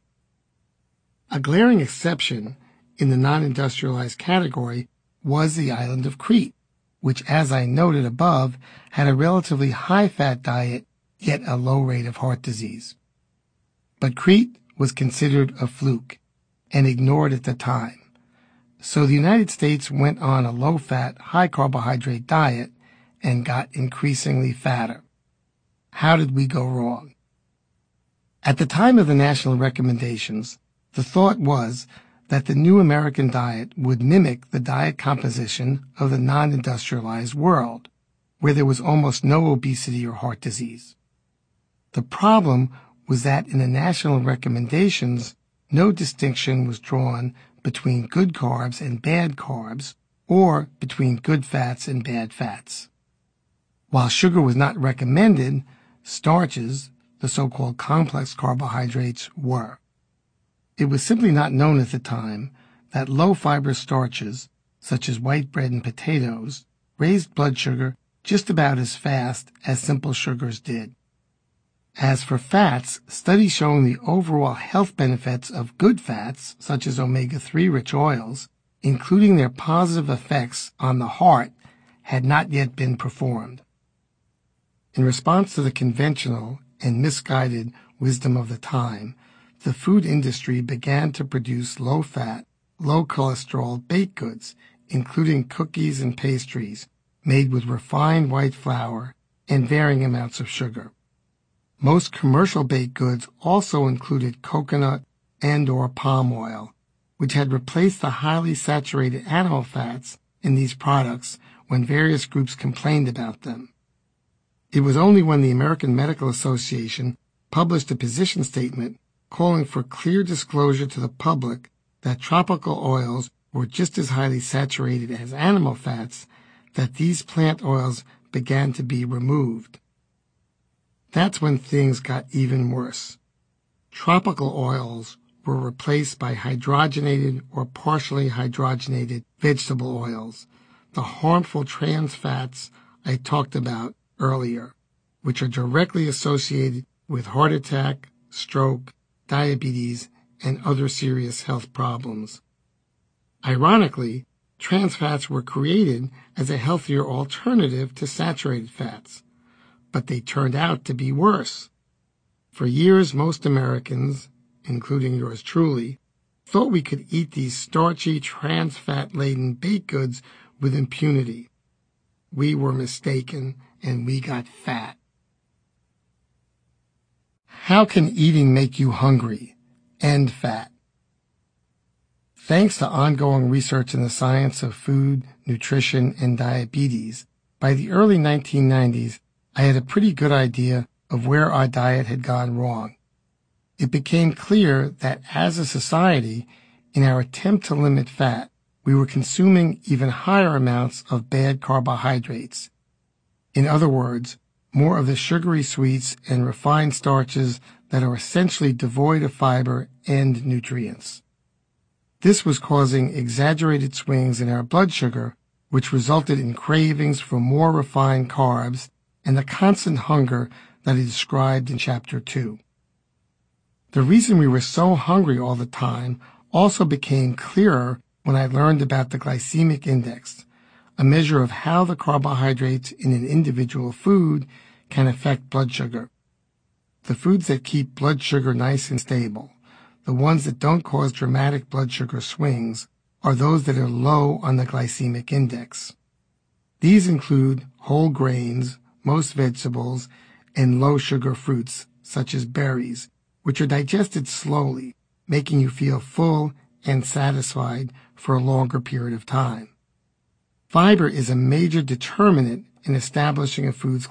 A glaring exception in the non-industrialized category was the island of Crete, which, as I noted above, had a relatively high-fat diet, yet a low rate of heart disease. But Crete was considered a fluke and ignored at the time. So the United States went on a low-fat, high-carbohydrate diet and got increasingly fatter. How did we go wrong? At the time of the national recommendations, the thought was that the new American diet would mimic the diet composition of the non-industrialized world, where there was almost no obesity or heart disease. The problem was that in the national recommendations, no distinction was drawn between good carbs and bad carbs, or between good fats and bad fats. While sugar was not recommended, starches, the so-called complex carbohydrates, were. It was simply not known at the time that low-fiber starches, such as white bread and potatoes, raised blood sugar just about as fast as simple sugars did. As for fats, studies showing the overall health benefits of good fats, such as omega-3 rich oils, including their positive effects on the heart, had not yet been performed. In response to the conventional and misguided wisdom of the time, the food industry began to produce low-fat, low-cholesterol baked goods, including cookies and pastries made with refined white flour and varying amounts of sugar. Most commercial baked goods also included coconut and/or palm oil, which had replaced the highly saturated animal fats in these products when various groups complained about them. It was only when the American Medical Association published a position statement calling for clear disclosure to the public that tropical oils were just as highly saturated as animal fats that these plant oils began to be removed. That's when things got even worse. Tropical oils were replaced by hydrogenated or partially hydrogenated vegetable oils, the harmful trans fats I talked about earlier, which are directly associated with heart attack, stroke, diabetes, and other serious health problems. Ironically, trans fats were created as a healthier alternative to saturated fats, but they turned out to be worse. For years, most Americans, including yours truly, thought we could eat these starchy, trans fat-laden baked goods with impunity. We were mistaken, and we got fat. How can eating make you hungry and fat? Thanks to ongoing research in the science of food, nutrition, and diabetes, by the early 1990s, I had a pretty good idea of where our diet had gone wrong. It became clear that as a society, in our attempt to limit fat, we were consuming even higher amounts of bad carbohydrates. In other words, more of the sugary sweets and refined starches that are essentially devoid of fiber and nutrients. This was causing exaggerated swings in our blood sugar, which resulted in cravings for more refined carbs and the constant hunger that I described in Chapter 2. The reason we were so hungry all the time also became clearer when I learned about the glycemic index, a measure of how the carbohydrates in an individual food can affect blood sugar. The foods that keep blood sugar nice and stable, the ones that don't cause dramatic blood sugar swings, are those that are low on the glycemic index. These include whole grains, most vegetables, and low-sugar fruits, such as berries, which are digested slowly, making you feel full and satisfied for a longer period of time. Fiber is a major determinant in establishing a food's